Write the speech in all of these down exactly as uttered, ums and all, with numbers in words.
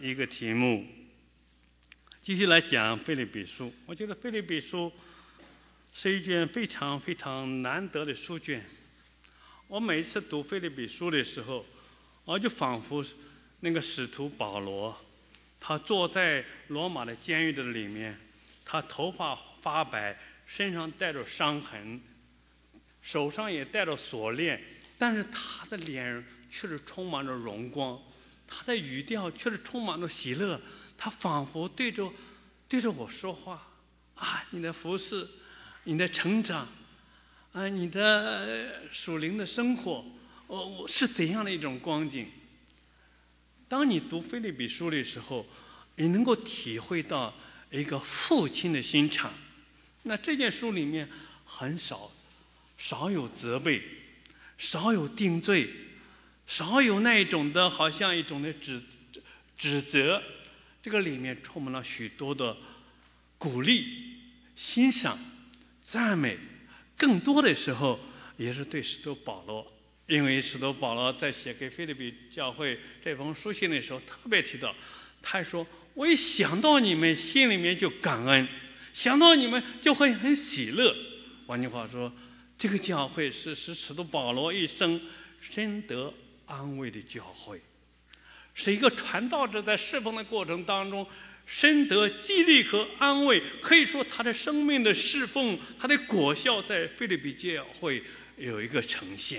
一个题目，继续来讲腓立比书。我觉得腓立比书是一卷非常非常难得的书卷。我每次读腓立比书的时候，我就仿佛那个使徒保罗，他坐在罗马的监狱的里面，他头发发白，身上带着伤痕，手上也带着锁链，但是他的脸却是充满着荣光，他的语调却是充满着喜乐。他仿佛对着对着我说话啊，你的服侍，你的成长啊，你的属灵的生活，我我是怎样的一种光景。当你读腓立比书的时候，你能够体会到一个父亲的心肠。那这件书里面很少少有责备，少有定罪，少有那一种的好像一种的指指责，这个里面充满了许多的鼓励、欣赏、赞美，更多的时候也是对使徒保罗。因为使徒保罗在写给腓立比教会这封书信的时候特别提到，他说我一想到你们心里面就感恩，想到你们就会很喜乐。换句话说，这个教会是使使徒保罗一生深得安慰的教会，是一个传道者在侍奉的过程当中深得激励和安慰。可以说他的生命的侍奉，他的果效在腓立比教会有一个呈现。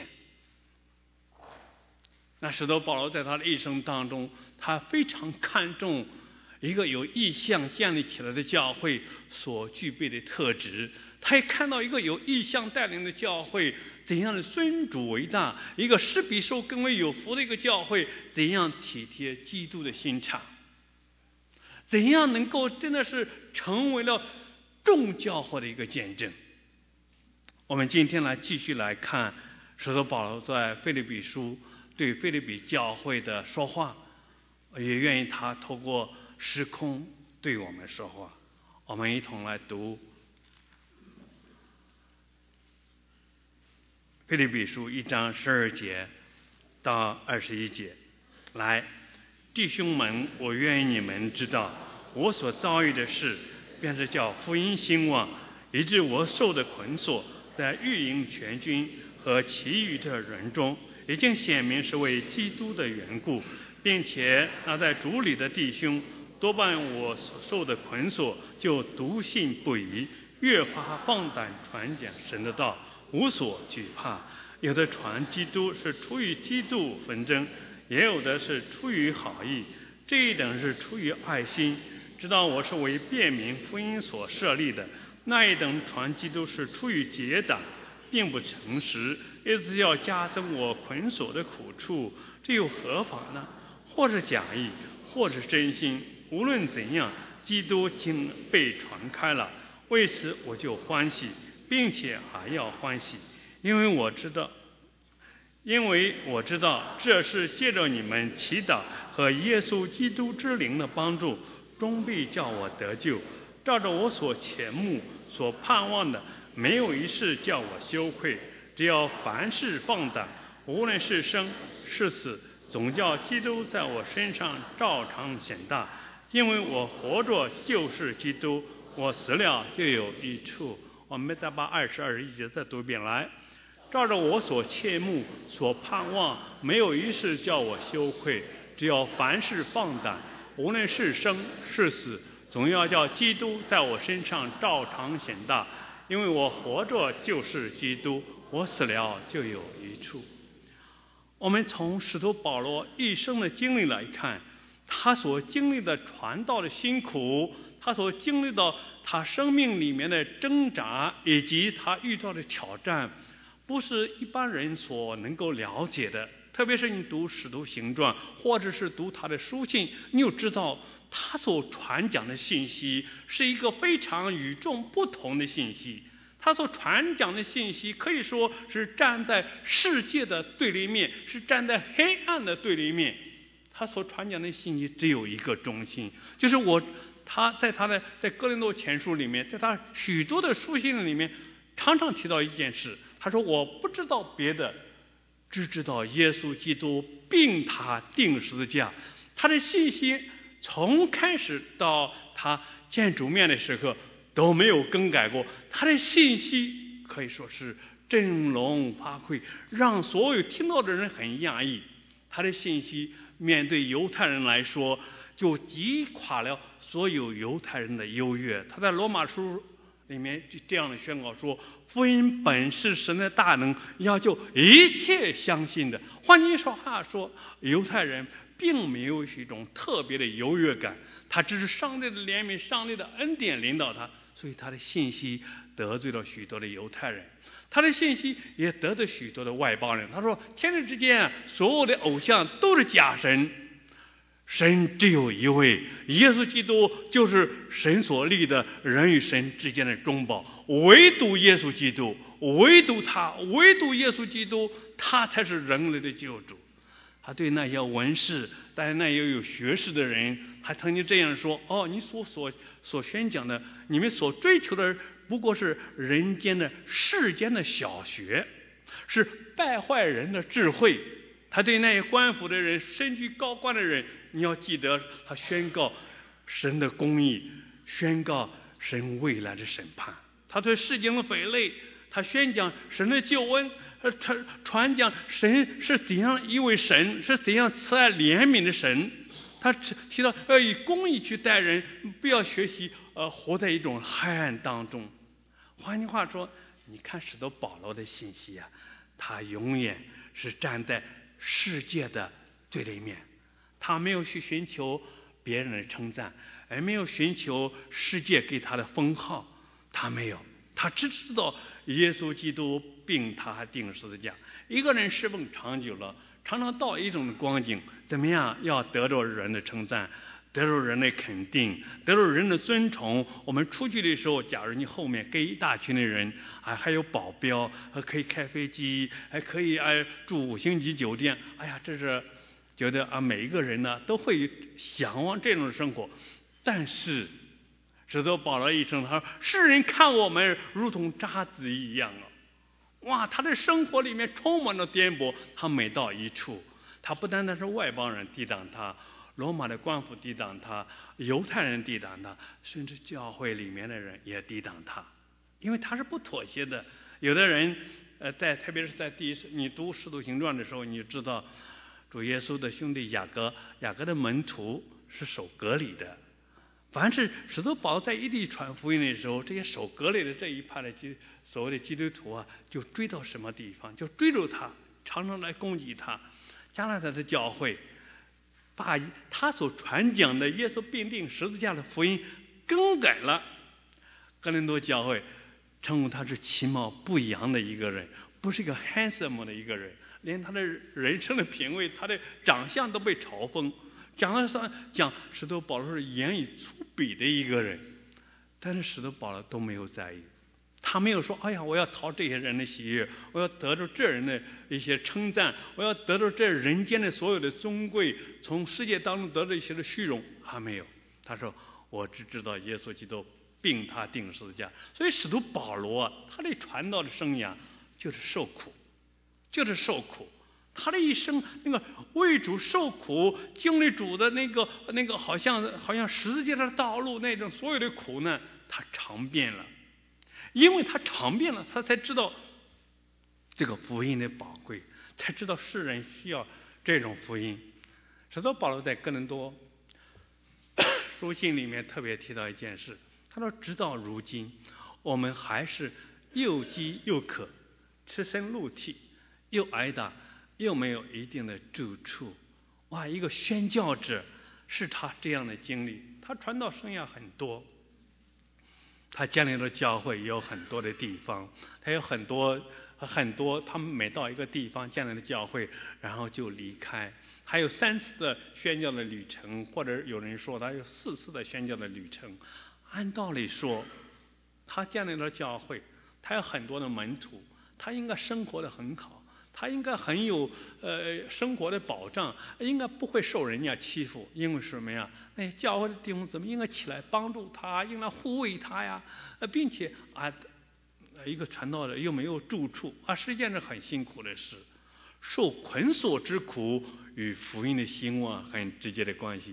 那使徒保罗在他的一生当中，他非常看重一个有意向建立起来的教会所具备的特质。他也看到一个有意向带领的教会怎样的尊主为大，一个施比受更为有福的一个教会怎样体贴基督的心肠，怎样能够真的是成为了众教会的一个见证。我们今天来继续来看使徒保罗在腓立比书对腓立比教会的说话，也愿意他透过时空对我们说话。我们一同来读腓立比书一章十二节到二十一节。来，弟兄们，我愿意你们知道，我所遭遇的事，便是叫福音兴旺，以致我受的捆锁，在御营全军和其余的人中，已经显明是为基督的缘故，并且那在主里的弟兄多半我所受的捆锁，就笃信不疑，越发放胆传讲神的道，无所惧怕。有的传基督是出于基督纷争，也有的是出于好意，这一等是出于爱心，知道我是为辨明福音所设立的；那一等传基督是出于结党，并不诚实，意思要加增我捆锁的苦处，这又何妨呢？或是假意，或是真心，无论怎样，基督经被传开了，为此我就欢喜，并且还要欢喜，因为我知道，因为我知道这是借着你们祈祷和耶稣基督之灵的帮助，终必叫我得救。照着我所切慕所盼望的，没有一事叫我羞愧。只要凡事放胆，无论是生是死，总叫基督在我身上照常显大。因为我活着就是基督，我死了就有益处。我们再把二十二一节再读一遍来。照着我所切慕所盼望，没有一事叫我羞愧。只要凡事放胆，无论是生是死，总要叫基督在我身上照常显大。因为我活着就是基督，我死了就有益处。我们从使徒保罗一生的经历来看，他所经历的传道的辛苦，他所经历到他生命里面的挣扎，以及他遇到的挑战，不是一般人所能够了解的。特别是你读使徒行传，或者是读他的书信，你就知道他所传讲的信息是一个非常与众不同的信息。他所传讲的信息可以说是站在世界的对立面，是站在黑暗的对立面。他所传讲的信息只有一个中心，就是我他在他的在哥林多前书里面，在他许多的书信里面常常提到一件事，他说我不知道别的，只知道耶稣基督并他定十字架。他的信息从开始到他见主面的时刻都没有更改过。他的信息可以说是振聋发聩，让所有听到的人很讶异。他的信息面对犹太人来说，就击垮了所有犹太人的优越。他在罗马书里面就这样的宣告说：福音本是神的大能，要救一切相信的。换句话说，犹太人并没有一种特别的优越感，他只是上帝的怜悯、上帝的恩典领导他，所以他的信息得罪了许多的犹太人，他的信息也得罪许多的外邦人。他说天地之间所有的偶像都是假神，神只有一位，耶稣基督就是神所立的人与神之间的中保，唯独耶稣基督，唯独他，唯独耶稣基督，他才是人类的救主。他对那些文士，但是那些有学识的人，他曾经这样说：哦，你所所所宣讲的，你们所追求的不过是人间的世间的小学，是败坏人的智慧。他对那些官府的人，身居高官的人，你要记得，他宣告神的公义，宣告神未来的审判。他对世间的匪类，他宣讲神的救恩，他传讲神是怎样一位神，是怎样慈爱怜悯的神。他提到要以公义去待人，不要学习呃活在一种黑暗当中。换句话说，你看使徒保罗的信息啊，他永远是站在世界的对立面，他没有去寻求别人的称赞，而没有寻求世界给他的封号，他没有，他只知道耶稣基督并他钉十字架。一个人侍奉长久了，常常到一种光景，怎么样要得到人的称赞，得到人的肯定，得到人的尊崇。我们出去的时候，假如你后面跟一大群的人，啊，还有保镖，还可以开飞机，还可以啊住五星级酒店，哎呀，这是觉得啊每一个人呢都会向往这种生活。但是使徒保罗一生，他说世人看我们如同渣子一样啊。哇，他的生活里面充满了颠簸。他每到一处，他不单单是外邦人抵挡他，罗马的官府抵挡他，犹太人抵挡他，甚至教会里面的人也抵挡他，因为他是不妥协的。有的人呃，在特别是在第一你读《使徒行传》的时候，你就知道主耶稣的兄弟雅各，雅各的门徒是守隔离的。凡是使徒保罗在异地传福音的时候，这些守隔离的这一派的基所谓的基督徒啊，就追到什么地方，就追着他，常常来攻击他。加拿大的教会把他所传讲的耶稣并定十字架的福音更改了。哥林多教会称呼他是其貌不扬的一个人，不是一个 handsome 的一个人，连他的人生的品味，他的长相都被嘲讽。讲了上讲使徒保罗是言语粗鄙的一个人，但是使徒保罗都没有在意，他没有说哎呀我要讨这些人的喜悦，我要得到这人的一些称赞，我要得到这人间的所有的尊贵，从世界当中得到一些的虚荣，他没有。他说我只知道耶稣基督并他钉十字架。所以使徒保罗啊，他的传道的生涯就是受苦，就是受苦。他的一生那个为主受苦，经历主的那个那个好像好像十字架的道路那种所有的苦难，他尝遍了。因为他尝遍了，他才知道这个福音的宝贵，才知道世人需要这种福音。使徒保罗在哥林多书信里面特别提到一件事，他说直到如今我们还是又饥又渴，赤身露体，又挨打，又没有一定的住处。哇，一个宣教者是他这样的经历。他传道生涯很多，他建立的教会也有很多的地方，他有很多很多他们每到一个地方建立的教会，然后就离开。还有三次的宣教的旅程，或者有人说他有四次的宣教的旅程。按道理说他建立了教会，他有很多的门徒，他应该生活得很好，他应该很有呃生活的保障，应该不会受人家欺负。因为什么呀？那些教会的弟兄姊妹应该起来帮助他，应该护卫他呀，呃，并且啊，一个传道的又没有住处啊，是一件是很辛苦的事。受捆锁之苦与福音的兴旺很直接的关系。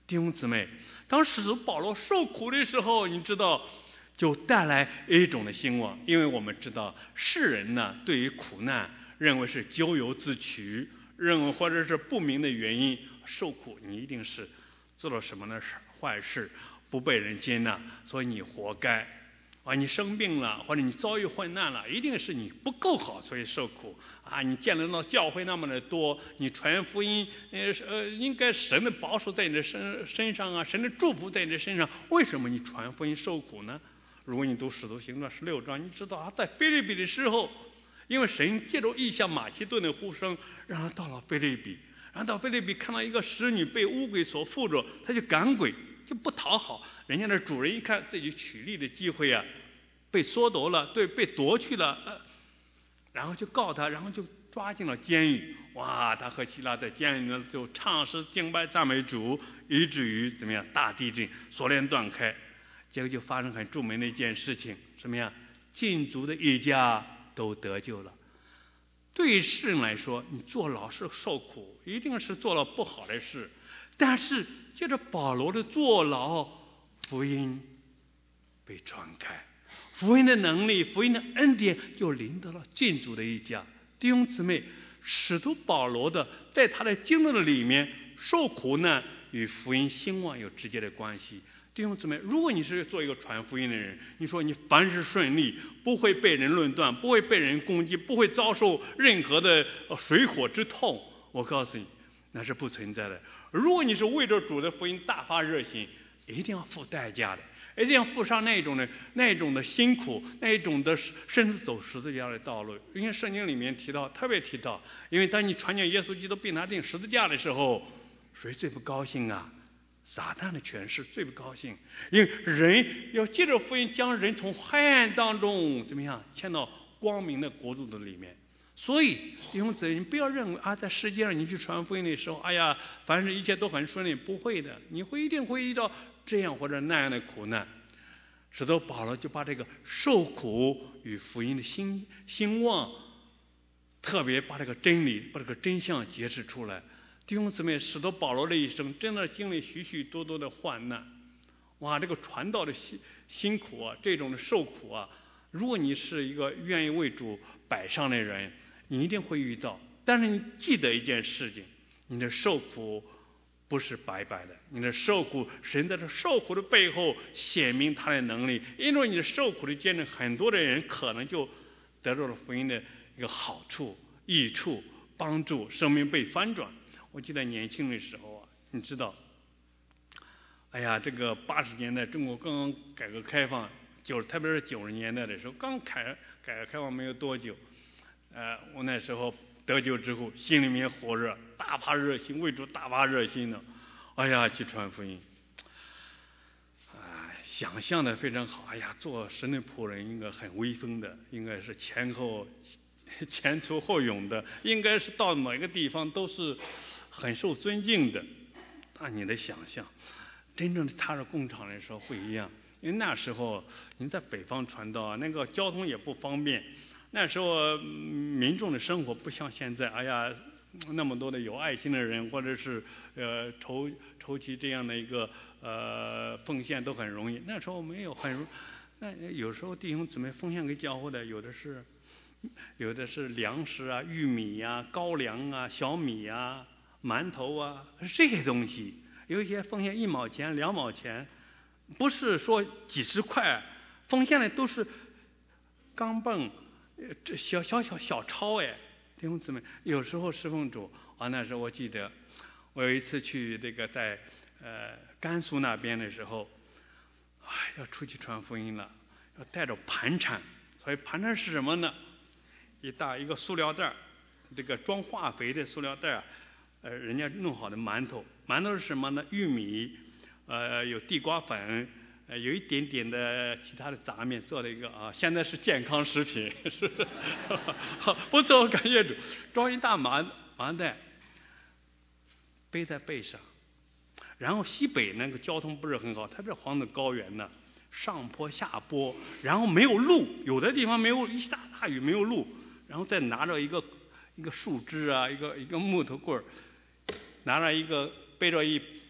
弟兄姊妹，当使徒保罗受苦的时候，你知道就带来一种的兴旺，因为我们知道世人呢对于苦难认为是咎由自取，认为或者是不明的原因受苦，你一定是做了什么呢坏事，不被人接纳，所以你活该啊！你生病了，或者你遭遇患难了，一定是你不够好，所以受苦啊！你见得到教会那么的多，你传福音，呃呃，应该神的保守在你的身身上啊，神的祝福在你的身上，为什么你传福音受苦呢？如果你读使徒行传十六章，你知道啊，在腓立比的时候，因为神借着异象马其顿的呼声，让他到了腓立比，然后到腓立比看到一个使女被污鬼所附着，他就赶鬼，就不讨好。人家的主人一看自己取利的机会啊，被剥夺了，对，被夺去了，呃，然后就告他，然后就抓进了监狱。哇，他和希拉在监狱里就唱诗敬拜赞美主，以至于怎么样，大地震，锁链断开。结果就发生很著名的一件事情，什么呀？禁足的一家都得救了。对于世人来说，你坐牢是受苦，一定是做了不好的事，但是借着保罗的坐牢，福音被传开，福音的能力，福音的恩典就临到了禁足的一家。弟兄姊妹，使徒保罗的在他的经历的里面，受苦难与福音兴旺有直接的关系。弟兄姊妹，如果你是做一个传福音的人，你说你凡事顺利，不会被人论断，不会被人攻击，不会遭受任何的水火之痛，我告诉你，那是不存在的。如果你是为着主的福音大发热心，一定要付代价的，一定要付上那种的那种的辛苦，那一种的甚至走十字架的道路。因为圣经里面提到，特别提到，因为当你传讲耶稣基督被拿定十字架的时候，谁最不高兴啊？撒旦的权势最不高兴，因为人要借着福音将人从黑暗当中怎么样迁到光明的国度的里面。所以弟兄姊妹，你不要认为啊，在世界上你去传福音的时候，哎呀，凡是一切都很顺利，不会的，你会一定会遇到这样或者那样的苦难。使徒保罗就把这个受苦与福音的兴兴旺，特别把这个真理，把这个真相揭示出来。弟兄姊妹，使徒保罗的一生真的经历许许多多的患难，哇，这个传道的辛辛苦啊，这种的受苦啊，如果你是一个愿意为主摆上的人，你一定会遇到。但是你记得一件事情，你的受苦不是白白的，你的受苦，神在这受苦的背后显明他的能力，因为你的受苦的见证，很多的人可能就得到了福音的一个好处、益处、帮助，生命被翻转。我记得年轻的时候啊，你知道，哎呀，这个八十年代中国刚刚改革开放，九特别是九十年代的时候，刚开改革开放没有多久，呃，我那时候得救之后，心里面火热，大发热心，为主大发热心的，哎呀，去传福音，啊，想象的非常好，哎呀，做神的仆人应该很威风的，应该是前后前凸后涌的，应该是到每个地方都是很受尊敬的。按你的想象，真正踏入工厂的时候不一样，因为那时候您在北方传道啊，那个交通也不方便，那时候民众的生活不像现在，哎呀，那么多的有爱心的人，或者是呃筹筹集这样的一个呃奉献都很容易。那时候没有很，那有时候弟兄姊妹奉献给教会的，有的是有的是粮食啊，玉米啊，高粱啊，小米啊，馒头啊，这些东西，有一些奉献一毛钱、两毛钱，不是说几十块，奉献的都是钢镚，这小小小小钞哎，弟兄姊妹，有时候侍奉主啊，那时候我记得，我有一次去这个在呃甘肃那边的时候，哎，要出去传福音了，要带着盘缠，所以盘缠是什么呢？一大一个塑料袋，这个装化肥的塑料袋，呃，人家弄好的馒头，馒头是什么呢？玉米，呃，有地瓜粉，呃，有一点点的其他的杂面做了一个啊，现在是健康食品，是不错，感谢主，装一大麻麻袋，背在背上，然后西北那个交通不是很好，它这黄的高原呢，上坡下坡，然后没有路，有的地方没有，一下大雨没有路。然后再拿着一个一个树枝啊，一个一个木头棍儿，拿着一个背着一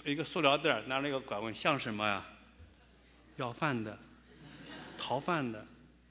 一个塑料袋，拿了一个拐棍，像什么呀？要饭的，逃犯的。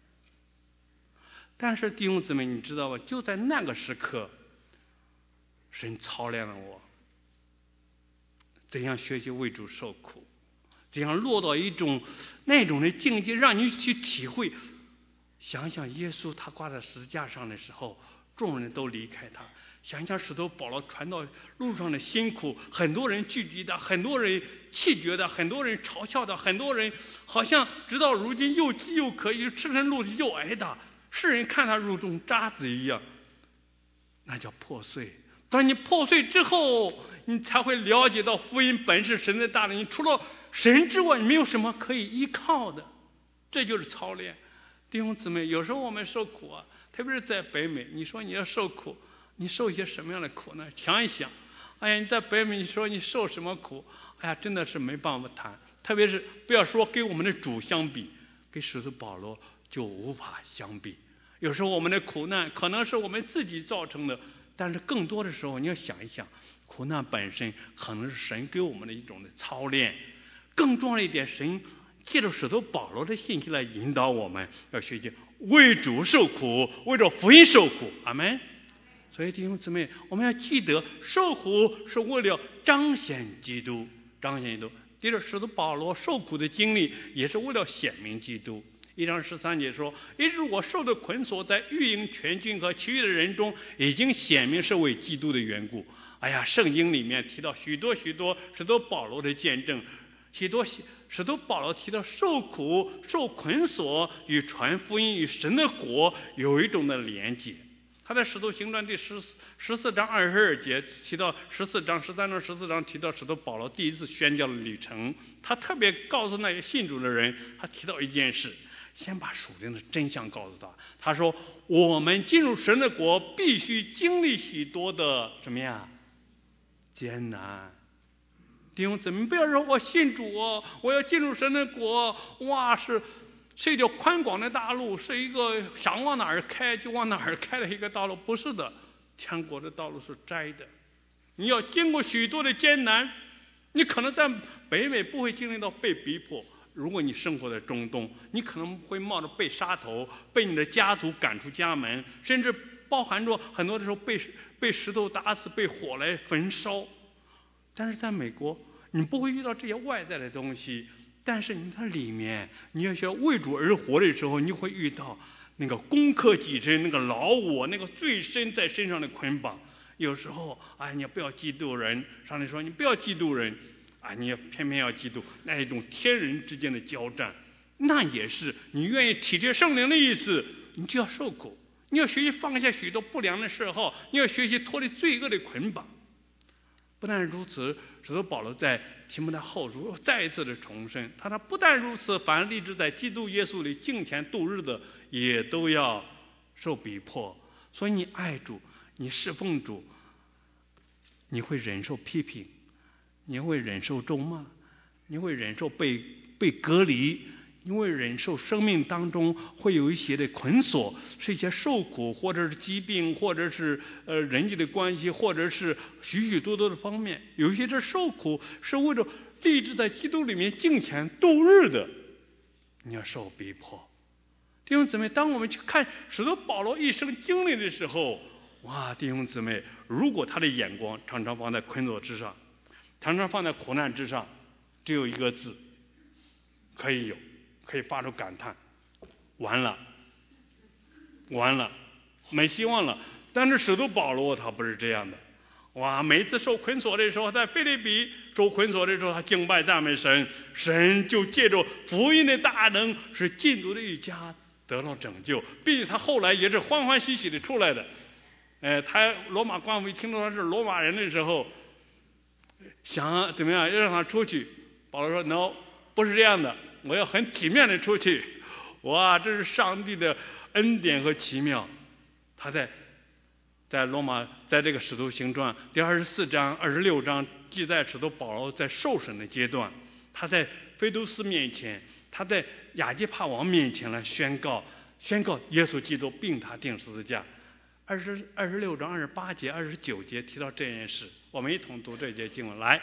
但是弟兄姊妹，你知道吗？就在那个时刻，神操练了我，怎样学习为主受苦，怎样落到一种那种的境界，让你去体会。想想耶稣他挂在十字架上的时候，众人都离开他。想想使徒保罗传道路上的辛苦，很多人聚集的，很多人弃绝的，很多人嘲笑的，很多人好像直到如今又饥又渴，又赤身露体又挨打，世人看他如同渣子一样，那叫破碎。当你破碎之后，你才会了解到福音本是神的大能，你除了神之外没有什么可以依靠的。这就是操练。弟兄姊妹，有时候我们受苦啊，特别是在北美，你说你要受苦，你受一些什么样的苦呢？想一想，哎呀，你在北美，你说你受什么苦？哎呀，真的是没办法谈。特别是不要说跟我们的主相比，跟使徒保罗就无法相比。有时候我们的苦难可能是我们自己造成的，但是更多的时候你要想一想，苦难本身可能是神给我们的一种的操练。更重要一点，神借着使徒保罗的信息来引导我们，要学习为主受苦，为着福音受苦。阿们。所以弟兄姊妹，我们要记得，受苦是为了彰显基督，彰显基督。接着，使徒保罗受苦的经历也是为了显明基督。一章十三节说：“因为我受的捆锁，在御营全军和其余的人中，已经显明是为基督的缘故。”哎呀，圣经里面提到许多许多使徒保罗的见证，许多使徒保罗提到受苦、受捆锁与传福音与神的国有一种的连结。他在使徒行传第十十四章二十二节提到十四章、十三章、十四章提到使徒保罗第一次宣教的旅程。他特别告诉那些信主的人，他提到一件事，先把属灵的真相告诉他。他说：“我们进入神的国，必须经历许多的什么呀？艰难。”弟兄姊妹，不要说我信主哦，我要进入神的国，哇，是是一条宽广的大路，是一个想往哪儿开就往哪儿开的一个道路。不是的，天国的道路是窄的，你要经过许多的艰难。你可能在北美不会经历到被逼迫，如果你生活在中东，你可能会冒着被杀头、被你的家族赶出家门，甚至包含着很多的时候被被石头打死、被火来焚烧。但是在美国，你不会遇到这些外在的东西，但是你在里面，你要学为主而活的时候，你会遇到那个攻克己身、那个老我、那个最深在身上的捆绑。有时候，哎，你不要嫉妒人，上帝说你不要嫉妒人，啊，你也偏偏要嫉妒，那一种天人之间的交战，那也是你愿意体贴圣灵的意思，你就要受苦，你要学习放下许多不良的嗜好，你要学习脱离罪恶的捆绑。不但如此，使徒保罗在提摩太后书再一次的重申，他说不但如此，凡立志在基督耶稣里敬虔度日的，也都要受逼迫。所以你爱主，你侍奉主，你会忍受批评，你会忍受咒骂，你会忍受被被隔离，你会忍受生命当中会有一些的捆锁，是一些受苦，或者是疾病，或者是呃人际的关系，或者是许许多多的方面。有一些这受苦是为了立志在基督里面敬虔度日的，你要受逼迫。弟兄姊妹，当我们去看使徒保罗一生经历的时候，哇，弟兄姊妹，如果他的眼光常常放在捆锁之上，常常放在苦难之上，只有一个字可以有，可以发出感叹：完了，完了，没希望了。但是使徒保罗他不是这样的，哇！每一次受捆锁的时候，在腓立比受捆锁的时候，他敬拜赞美神，神就借着福音的大能，使禁毒的一家得到拯救，并且他后来也是欢欢喜喜的出来的。呃，他罗马官府一听说他是罗马人的时候，想怎么样要让他出去，保罗说 ：“No， 不是这样的，我要很体面的出去。”哇，这是上帝的恩典和奇妙。他在在罗马，在这个使徒行传第二十四章、二十六章记载使徒保罗在受审的阶段，他在菲都斯面前，他在亚基帕王面前来宣告宣告耶稣基督并他钉十字架。二十二十六章二十八节、二十九节提到这件事，我们一同读这节经文来。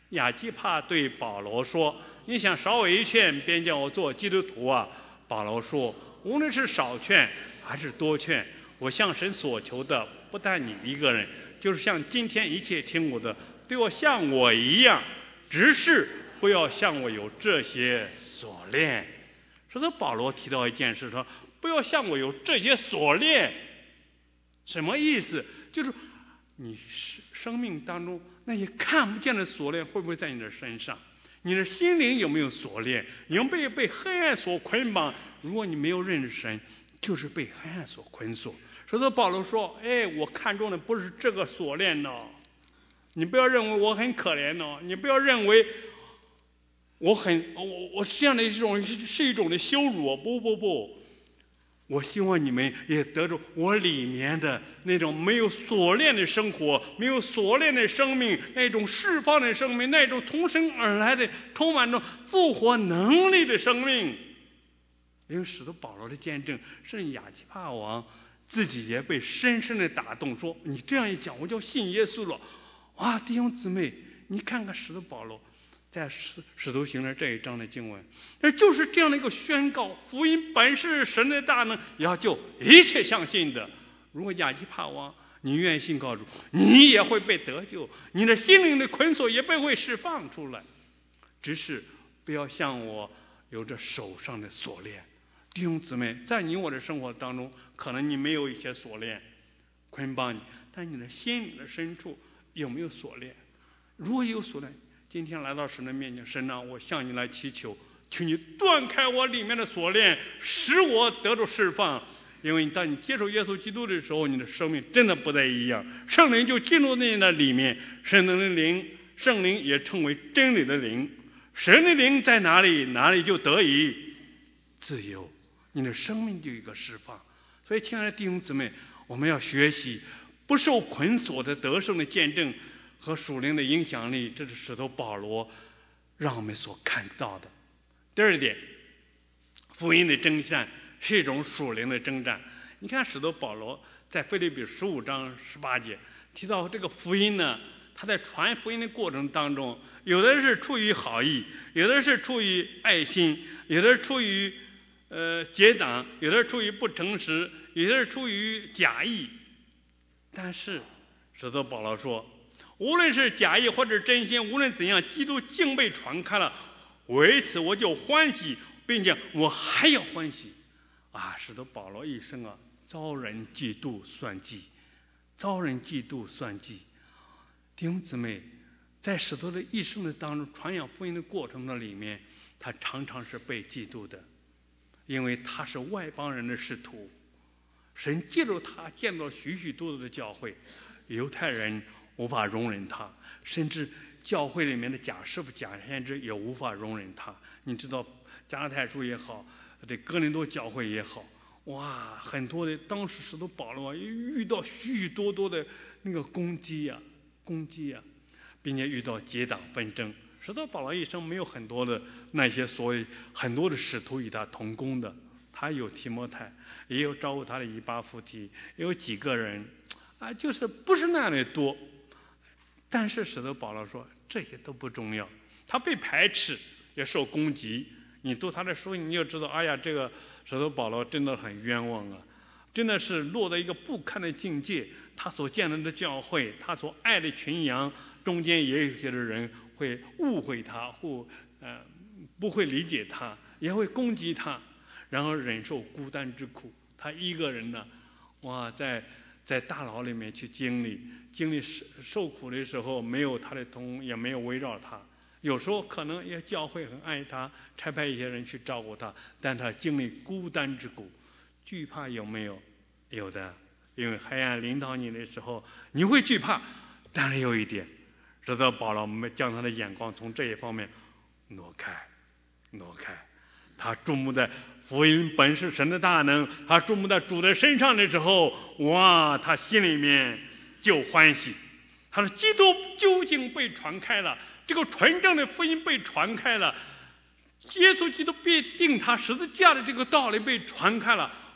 亚基帕对保罗说：“你想少我一劝，便叫我做基督徒啊？”保罗说：“无论是少劝还是多劝，我向神所求的不但你一个人，就是像今天一切听我的，对我像我一样，只是不要像我有这些锁链。”说的保罗提到一件事，说不要像我有这些锁链，什么意思？就是你生命当中那些看不见的锁链会不会在你的身上？你的心灵有没有锁链？你有没有被黑暗所捆绑？如果你没有认识神，就是被黑暗所捆锁。所以保罗说：“哎，我看中的不是这个锁链哦，你不要认为我很可怜哦，你不要认为我很我我这样的一种是一种的羞辱哦，不不不。”我希望你们也得着我里面的那种没有锁链的生活，没有锁链的生命，那种释放的生命，那种从生而来的充满着复活能力的生命。因为使徒保罗的见证，甚至亚基帕王自己也被深深的打动，说：“你这样一讲，我就信耶稣了。”哇，弟兄姊妹，你看看使徒保罗在使使徒行传这一章的经文，那就是这样的一个宣告：福音本是神的大能，要救一切相信的。如果亚基帕王你愿意信靠主，你也会被得救，你的心灵的捆锁也被会释放出来。只是不要像我有着手上的锁链。弟兄姊妹，在你我的生活当中，可能你没有一些锁链捆绑你，但你的心灵的深处有没有锁链？如果有锁链，今天来到神的面前，神啊，我向你来祈求，求你断开我里面的锁链，使我得到释放。因为当你接受耶稣基督的时候，你的生命真的不再一样，圣灵就进入你的里面。圣灵的灵，圣灵也称为真理的灵，神的灵在哪里，哪里就得以自由，你的生命就有一个释放。所以亲爱的弟兄姊妹，我们要学习不受捆锁的得胜的见证和属灵的影响力，这是使徒保罗让我们所看到的。第二点，福音的征战是一种属灵的征战。你看使徒保罗在腓立比十五章十八节提到这个福音呢，他在传福音的过程当中，有的是出于好意，有的是出于爱心，有的是出于呃结党，有的是出于不诚实，有的是出于假意。但是使徒保罗说，无论是假意或者真心，无论怎样，基督竟被传开了，为此我就欢喜，并且我还要欢喜啊！使得保罗一生啊，遭人嫉妒算计，遭人嫉妒算计。弟兄姊妹，在使徒的一生的当中，传扬福音的过程的里面，他常常是被嫉妒的，因为他是外邦人的使徒，神借助他建造许许多多的教会，犹太人无法容忍他，甚至教会里面的假师傅、假先知也无法容忍他。你知道加拉太书也好，这哥林多教会也好，哇，很多的当时使徒保罗遇到许许多多的那个攻击呀、啊、攻击呀、啊，并且遇到结党纷争。使徒保罗一生没有很多的那些所谓很多的使徒与他同工的，他有提摩太，也有照顾他的以巴弗提，也有几个人啊，就是不是那样的多。但是使徒保罗说这些都不重要，他被排斥也受攻击，你读他的书你就知道，哎呀，这个使徒保罗真的很冤枉啊，真的是落到一个不堪的境界。他所建立的教会，他所爱的群羊中间也有些的人会误会他，或呃不会理解他，也会攻击他，然后忍受孤单之苦。他一个人呢，哇，在在大牢里面去经历经历受苦的时候，没有他的同，也没有围绕他。有时候可能也教会很爱他，差派一些人去照顾他，但他经历孤单之苦，惧怕有没有？有的，因为黑暗领导你的时候，你会惧怕。但是有一点，使徒保罗将他的眼光从这一方面挪开，挪开。他注目在福音本是神的大能，他注目在主的身上的时候，哇，他心里面就欢喜。他说基督究竟被传开了，这个纯正的福音被传开了，耶稣基督必定他十字架的这个道理被传开了，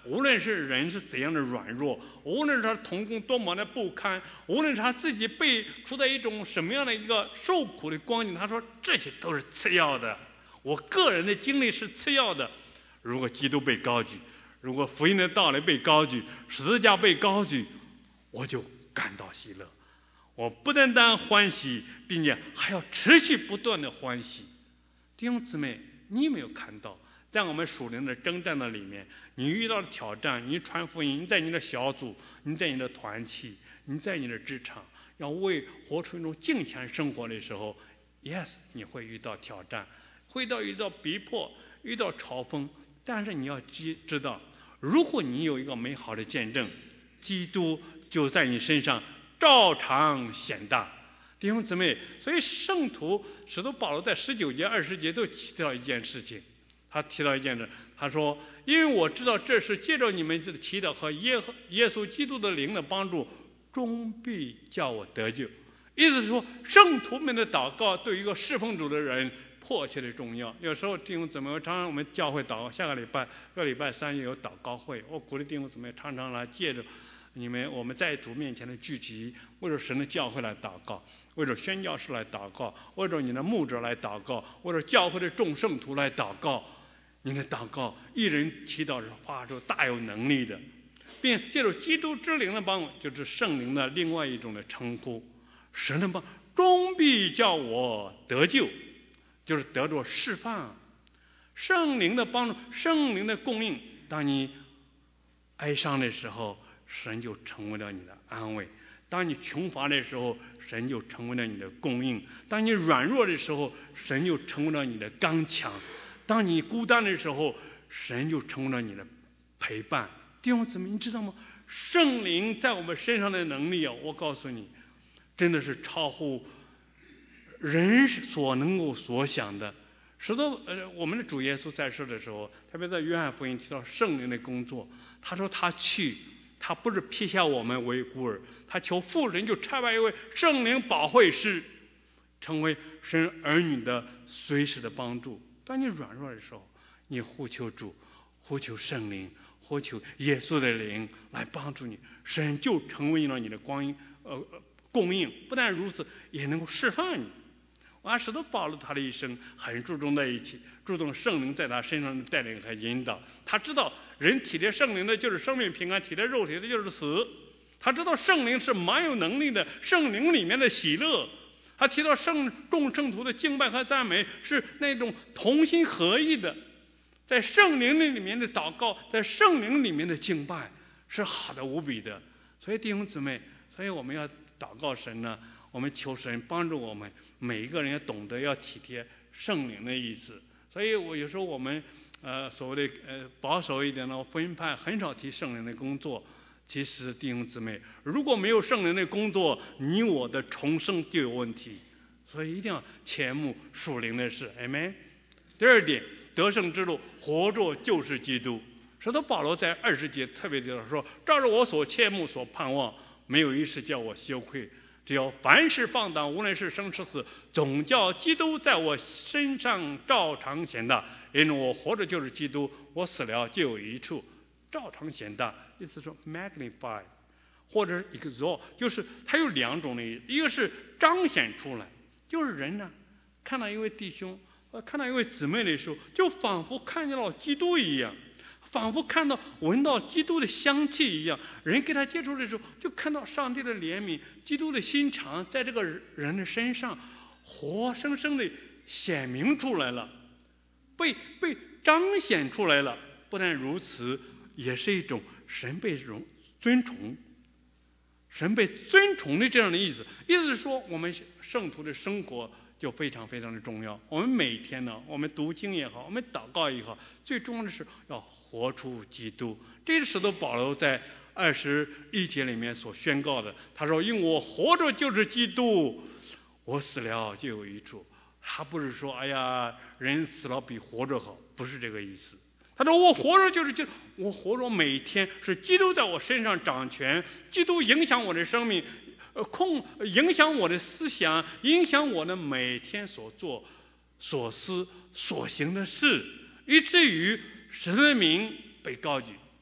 无论是人是怎样的软弱，无论是他同工多么的不堪，无论是他自己被处在一种什么样的一个受苦的光景，他说这些都是次要的，我个人的经历是次要的。如果基督被高举，如果福音的道理被高举，十字架被高举，我就感到喜乐。我不单单欢喜，并且还要持续不断的欢喜。弟兄姊妹，你有没有看到，在我们属灵的征战的里面，你遇到的挑战，你传福音，你在你的小组，你在你的团契，你在你的职场，要为活出一种敬虔生活的时候 ，yes， 你会遇到挑战，会到遇到逼迫，遇到嘲讽，但是你要知道，如果你有一个美好的见证，基督就在你身上照常显大。弟兄姊妹，所以圣徒使徒保罗在十九节、二十节都提到一件事情，他提到一件事，他说：“因为我知道这是借着你们的祈祷和耶耶稣基督的灵的帮助，终必叫我得救。”意思是说，圣徒们的祷告对于一个侍奉主的人迫切的重要。有时候弟兄姊妹，常常我们教会祷告，下个礼拜、这个礼拜三也有祷告会，我鼓励弟兄姊妹常常来借着你们我们在主面前的聚集，为了神的教会来祷告，为了宣教士来祷告，为了你的牧者来祷告，为了教会的众圣徒来祷告。你的祷告，一人祈祷是发出大有能力的，并借助基督之灵的帮助，就是圣灵的另外一种的称呼。神的帮终必叫我得救，就是得着释放。圣灵的帮助，圣灵的供应，当你哀伤的时候，神就成为了你的安慰；当你穷乏的时候，神就成为了你的供应；当你软弱的时候，神就成为了你的刚强；当你孤单的时候，神就成为了你的陪伴。弟兄姊妹，你知道吗？圣灵在我们身上的能力啊，我告诉你，真的是超乎人所能够所想的。使得呃，我们的主耶稣在世的时候，特别在约翰福音提到圣灵的工作，他说他去。他不是撇下我们为孤儿，他求父神就差派一位圣灵保惠师，成为神儿女的随时的帮助。当你软弱的时候，你呼求主，呼求圣灵，呼求耶稣的灵来帮助你，神就成为了你的光阴呃供应。不但如此，也能够释放你。完，使得保罗他的一生很注重在一起，注重圣灵在他身上的带领和引导。他知道人体贴圣灵的就是生命平安，体贴肉体的就是死。他知道圣灵是蛮有能力的，圣灵里面的喜乐。他提到圣众圣徒的敬拜和赞美是那种同心合意的，在圣灵里面的祷告，在圣灵里面的敬拜是好的无比的。所以弟兄姊妹，所以我们要祷告神呢，我们求神帮助我们每一个人也懂得要体贴圣灵的意思。所以我有时候我们呃所谓的呃保守一点的福音派很少提圣灵的工作。其实弟兄姊妹，如果没有圣灵的工作，你我的重生就有问题。所以一定要切慕属灵的事。阿们。第二点，得胜之路，活着就是基督。使徒保罗在二十节特别提到说，照着我所切慕所盼望，没有一事叫我羞愧，只要凡事放荡，无论是生是死，总叫基督在我身上照常显大。因为我活着就是基督，我死了就有一处。照常显大，意思说 magnify 或者 exalt， 就是它有两种的意思，一个是彰显出来，就是人呢看到一位弟兄呃看到一位姊妹的时候，就仿佛看见了基督一样，仿佛看到闻到基督的香气一样。人跟他接触的时候，就看到上帝的怜悯，基督的心肠在这个人的身上活生生的显明出来了，被被彰显出来了。不但如此，也是一种神被荣尊崇，神被尊崇的这样的意思。意思是说，我们圣徒的生活就非常非常的重要。我们每天呢，我们读经也好，我们祷告也好，最重要的是要活出基督。这是使徒保罗在二十一节里面所宣告的。他说：“因我活着就是基督，我死了就有益处。”他不是说，哎呀，人死了比活着好，不是这个意思。他说我活着就是就我活着每天是基督在我身上掌权，基督影响我的生命，呃控影响我的思想，影响我的每天所做所思所行的事，以至于神的名被高举，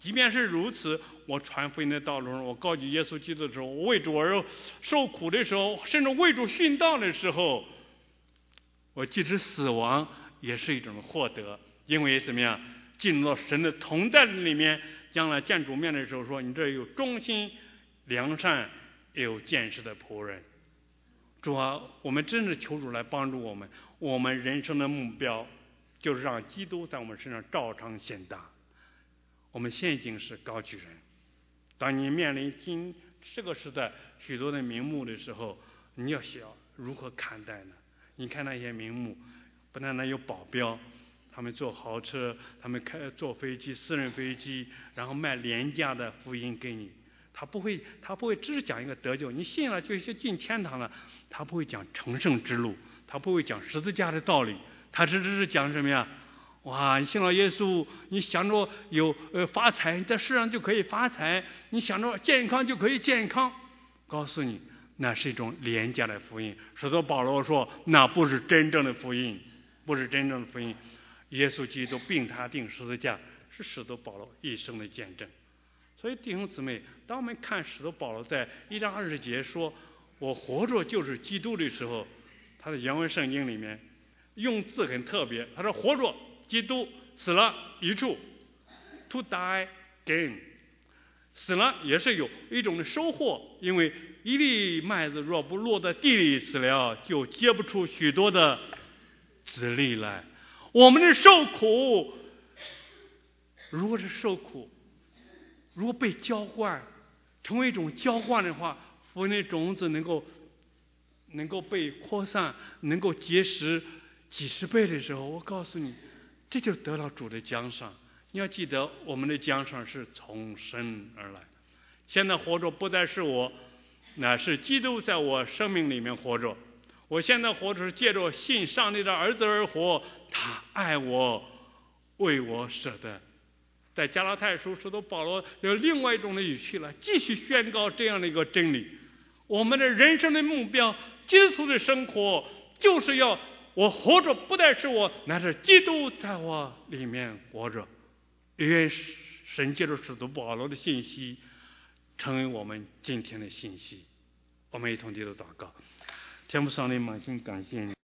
即便是如此，我传福音的道路上，我高举耶稣基督的时候，我为主而受苦的时候，甚至为主殉道的时候，我即使死亡也是一种获得。因为怎么样，进入到神的同在里面，将来见主面的时候说，你这有忠心良善有见识的仆人。主啊，我们真的求主来帮助我们，我们人生的目标就是让基督在我们身上照常显大。我们现今是高举人，当你面临今这个时代许多的名目的时候，你要想如何看待呢？你看那些名目，不但那有保镖，他们坐豪车，他们开坐飞机，私人飞机，然后卖廉价的福音给你。他不会，他不会只是讲一个得救，你信了就进天堂了。他不会讲成圣之路，他不会讲十字架的道理，他只是讲什么呀？哇，你信了耶稣，你想着有呃发财，在世上就可以发财；你想着健康就可以健康。告诉你，那是一种廉价的福音。使徒保罗说，那不是真正的福音，不是真正的福音。耶稣基督并他定十字架，是使徒保罗一生的见证。所以弟兄姊妹，当我们看使徒保罗在一章二十节说我活着就是基督的时候，他的原文圣经里面用字很特别，他说活着基督，死了一处 to die gain， 死了也是有一种的收获，因为一粒麦子若不落在地里死了，就结不出许多的子粒来。我们的受苦，如果是受苦，如果被浇灌成为一种浇灌的话，福音的种子能够能够被扩散，能够结实几十倍的时候，我告诉你，这就得到主的奖赏。你要记得，我们的奖赏是从神而来。现在活着不再是我，乃是基督在我生命里面活着。我现在活着是借着信上帝的儿子而活，他爱我，为我舍得。在加拉太书，使徒保罗有另外一种的语气了，继续宣告这样的一个真理：我们的人生的目标，基督徒的生活，就是要我活着不再是我，乃是基督在我里面活着。愿神借着使徒保罗的信息，成为我们今天的信息。我们一同低头祷告。天父上帝，满心感谢你。